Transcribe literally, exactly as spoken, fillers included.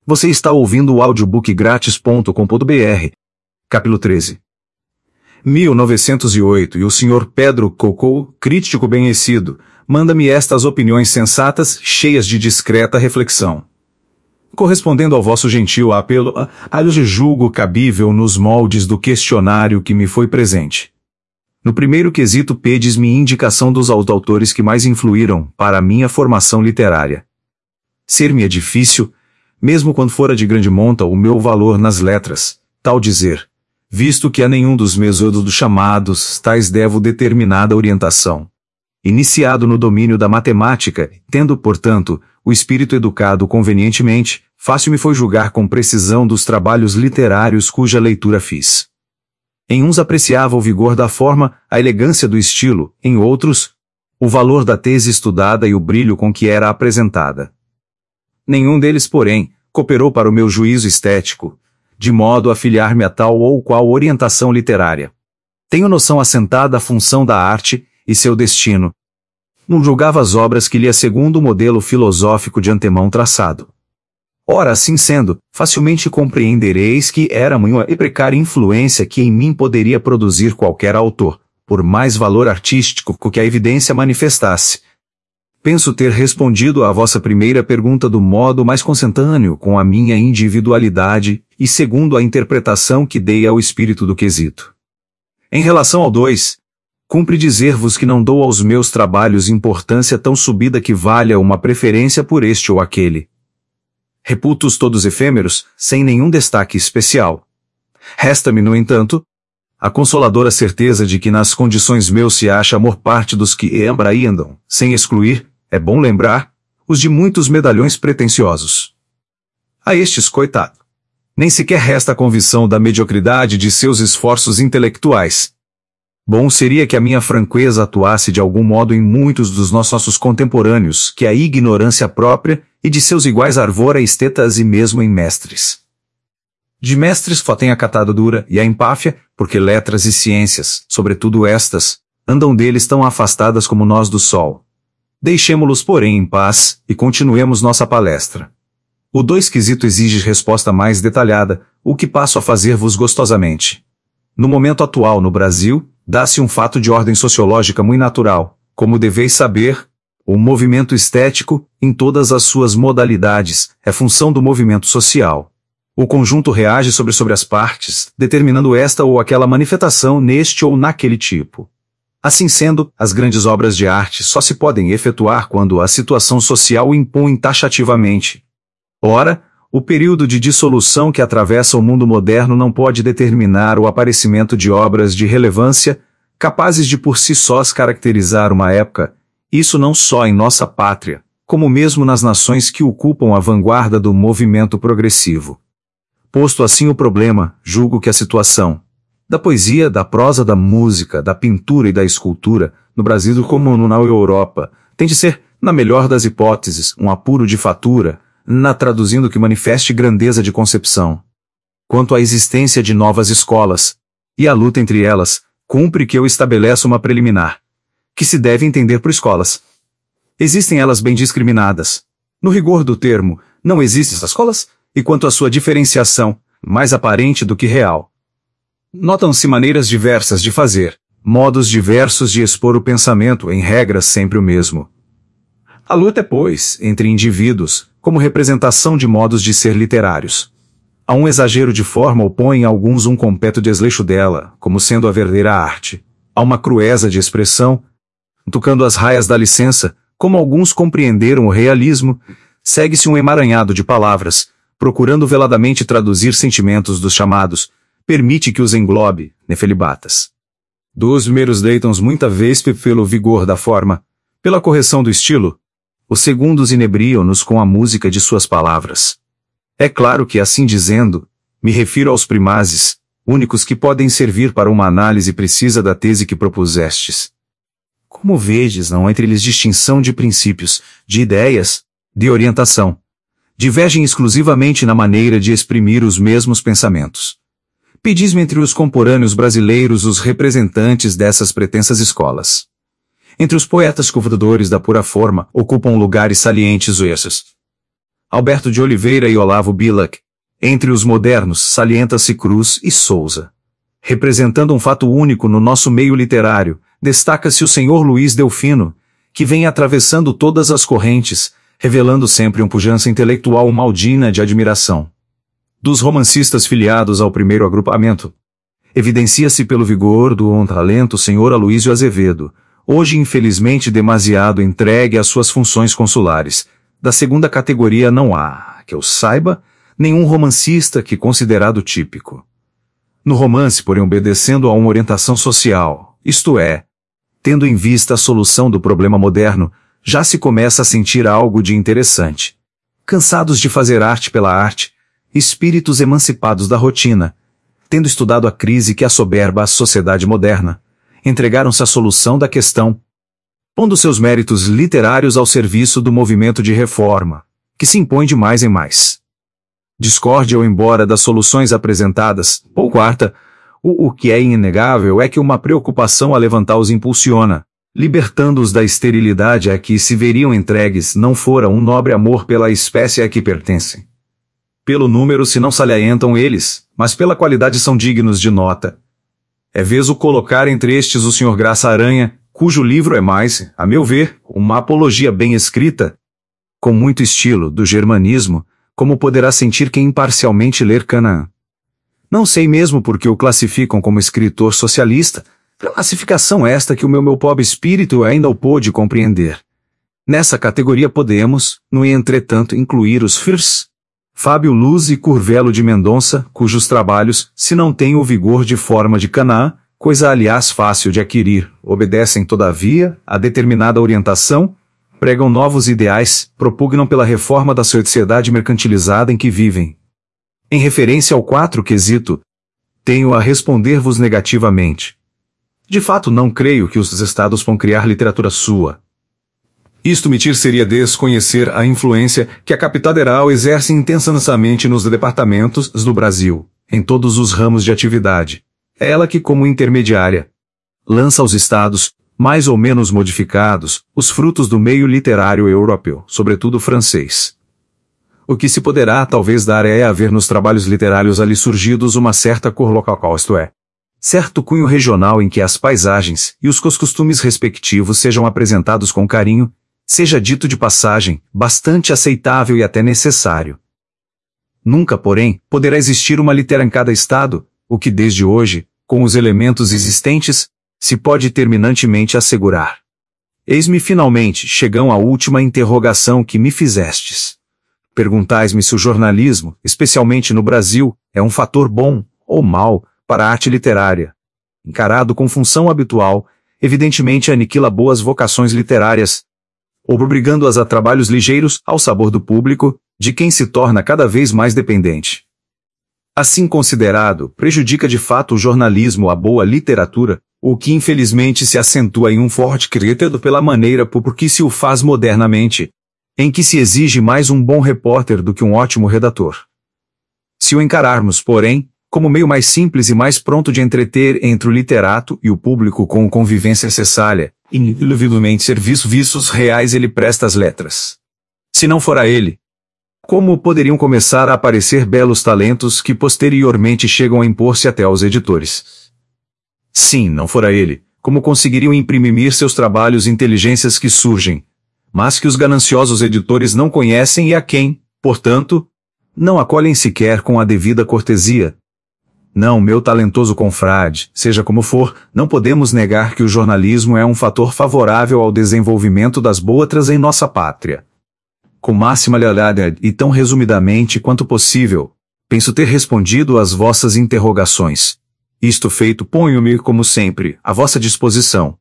Você está ouvindo o audiobook grátis ponto com ponto br. Capítulo treze. mil novecentos e oito, e o senhor Pedro Coco, crítico conhecido, manda-me estas opiniões sensatas, cheias de discreta reflexão. Correspondendo ao vosso gentil apelo, a lhes julgo cabível nos moldes do questionário que me foi presente. No primeiro quesito pedes-me indicação dos autores que mais influíram para a minha formação literária. Ser-me é difícil, mesmo quando fora de grande monta o meu valor nas letras, tal dizer, visto que a nenhum dos métodos chamados tais devo determinada orientação. Iniciado no domínio da matemática, tendo, portanto, o espírito educado convenientemente, fácil me foi julgar com precisão dos trabalhos literários cuja leitura fiz. Em uns apreciava o vigor da forma, a elegância do estilo, em outros, o valor da tese estudada e o brilho com que era apresentada. Nenhum deles, porém, cooperou para o meu juízo estético, de modo a filiar-me a tal ou qual orientação literária. Tenho noção assentada da função da arte e seu destino. Não julgava as obras que lia segundo o modelo filosófico de antemão traçado. Ora, assim sendo, facilmente compreendereis que era uma e precária influência que em mim poderia produzir qualquer autor, por mais valor artístico que a evidência manifestasse. Penso ter respondido à vossa primeira pergunta do modo mais consentâneo com a minha individualidade e segundo a interpretação que dei ao espírito do quesito. Em relação ao dois, cumpre dizer-vos que não dou aos meus trabalhos importância tão subida que valha uma preferência por este ou aquele. Reputo-os todos efêmeros, sem nenhum destaque especial. Resta-me, no entanto, a consoladora certeza de que nas condições meus se acha a maior parte dos que embraendam, sem excluir, é bom lembrar, os de muitos medalhões pretensiosos. A estes, coitado, nem sequer resta a convicção da mediocridade de seus esforços intelectuais. Bom seria que a minha franqueza atuasse de algum modo em muitos dos nossos contemporâneos, que a ignorância própria e de seus iguais arvora estetas e mesmo em mestres. De mestres só tem a catadura e a empáfia, porque letras e ciências, sobretudo estas, andam deles tão afastadas como nós do sol. Deixemo-los, porém, em paz, e continuemos nossa palestra. O dois quesito exige resposta mais detalhada, o que passo a fazer-vos gostosamente. No momento atual no Brasil, dá-se um fato de ordem sociológica muito natural, como deveis saber, o movimento estético, em todas as suas modalidades, é função do movimento social. O conjunto reage sobre, sobre as partes, determinando esta ou aquela manifestação neste ou naquele tipo. Assim sendo, as grandes obras de arte só se podem efetuar quando a situação social o impõe taxativamente. Ora, o período de dissolução que atravessa o mundo moderno não pode determinar o aparecimento de obras de relevância, capazes de por si sós caracterizar uma época, isso não só em nossa pátria, como mesmo nas nações que ocupam a vanguarda do movimento progressivo. Posto assim o problema, julgo que a situação da poesia, da prosa, da música, da pintura e da escultura, no Brasil como na Europa, tem de ser, na melhor das hipóteses, um apuro de fatura, na traduzindo que manifeste grandeza de concepção. Quanto à existência de novas escolas, e a luta entre elas, cumpre que eu estabeleça uma preliminar, que se deve entender por escolas. Existem elas bem discriminadas. No rigor do termo, não existem essas escolas, e quanto à sua diferenciação, mais aparente do que real. Notam-se maneiras diversas de fazer, modos diversos de expor o pensamento em regras sempre o mesmo. A luta é, pois, entre indivíduos, como representação de modos de ser literários. A um exagero de forma opõem alguns um completo desleixo dela, como sendo a verdadeira arte. A uma crueza de expressão, tocando as raias da licença, como alguns compreenderam o realismo, segue-se um emaranhado de palavras, procurando veladamente traduzir sentimentos dos chamados, permite que os englobe, nefelibatas. Dos primeiros deitam-os muita vez pelo vigor da forma, pela correção do estilo, os segundos inebriam-nos com a música de suas palavras. É claro que, assim dizendo, me refiro aos primazes, únicos que podem servir para uma análise precisa da tese que propusestes. Como vedes, não há entre eles distinção de princípios, de ideias, de orientação. Divergem exclusivamente na maneira de exprimir os mesmos pensamentos. Pedis-me entre os contemporâneos brasileiros os representantes dessas pretensas escolas. Entre os poetas covadores da pura forma, ocupam lugares salientes esses. Alberto de Oliveira e Olavo Bilac. Entre os modernos, salienta-se Cruz e Souza. Representando um fato único no nosso meio literário, destaca-se o senhor Luiz Delfino, que vem atravessando todas as correntes, revelando sempre uma pujança intelectual maldina de admiração. Dos romancistas filiados ao primeiro agrupamento, evidencia-se pelo vigor do um talento senhor Aloísio Azevedo, hoje infelizmente demasiado entregue às suas funções consulares. Da segunda categoria não há, que eu saiba, nenhum romancista que considerado típico. No romance, porém, obedecendo a uma orientação social, isto é, tendo em vista a solução do problema moderno, já se começa a sentir algo de interessante. Cansados de fazer arte pela arte, espíritos emancipados da rotina, tendo estudado a crise que assoberba a sociedade moderna, entregaram-se à solução da questão, pondo seus méritos literários ao serviço do movimento de reforma, que se impõe de mais em mais. Discorde ou embora das soluções apresentadas, ou quarta, o, o que é inegável é que uma preocupação a levantar os impulsiona, libertando-os da esterilidade a que se veriam entregues não fora um nobre amor pela espécie a que pertencem. Pelo número se não salientam eles, mas pela qualidade são dignos de nota. É vez o colocar entre estes o senhor Graça Aranha, cujo livro é mais, a meu ver, uma apologia bem escrita, com muito estilo, do germanismo, como poderá sentir quem imparcialmente ler Canaã. Não sei mesmo por que o classificam como escritor socialista, classificação esta que o meu, meu pobre espírito ainda o pôde compreender. Nessa categoria podemos, no entretanto, incluir os Firs, Fábio Luz e Curvelo de Mendonça, cujos trabalhos, se não têm o vigor de forma de Canaã, coisa aliás fácil de adquirir, obedecem todavia a determinada orientação, pregam novos ideais, propugnam pela reforma da sociedade mercantilizada em que vivem. Em referência ao quatro quesito, tenho a responder-vos negativamente. De fato não creio que os estados vão criar literatura sua. Isto mentir seria desconhecer a influência que a capital federal exerce intensamente nos departamentos do Brasil, em todos os ramos de atividade. É ela que, como intermediária, lança aos estados, mais ou menos modificados, os frutos do meio literário europeu, sobretudo francês. O que se poderá talvez dar é haver nos trabalhos literários ali surgidos uma certa cor local, isto é, certo cunho regional em que as paisagens e os costumes respectivos sejam apresentados com carinho, seja dito de passagem, bastante aceitável e até necessário. Nunca, porém, poderá existir uma literatura em cada estado, o que desde hoje, com os elementos existentes, se pode terminantemente assegurar. Eis-me finalmente, chegam à última interrogação que me fizestes. Perguntais-me se o jornalismo, especialmente no Brasil, é um fator bom, ou mau, para a arte literária. Encarado com função habitual, evidentemente aniquila boas vocações literárias, obrigando-as a trabalhos ligeiros, ao sabor do público, de quem se torna cada vez mais dependente. Assim considerado, prejudica de fato o jornalismo a boa literatura, o que infelizmente se acentua em um forte crítico pela maneira por que se o faz modernamente, em que se exige mais um bom repórter do que um ótimo redator. Se o encararmos, porém, como meio mais simples e mais pronto de entreter entre o literato e o público com convivência cessária, inevitavelmente serviços reais ele presta às letras. Se não fora ele, como poderiam começar a aparecer belos talentos que posteriormente chegam a impor-se até aos editores? Sim, não fora ele, como conseguiriam imprimir seus trabalhos inteligências que surgem, mas que os gananciosos editores não conhecem e a quem, portanto, não acolhem sequer com a devida cortesia? Não, meu talentoso confrade, seja como for, não podemos negar que o jornalismo é um fator favorável ao desenvolvimento das boas em nossa pátria. Com máxima lealdade e tão resumidamente quanto possível, penso ter respondido às vossas interrogações. Isto feito, ponho-me, como sempre, à vossa disposição.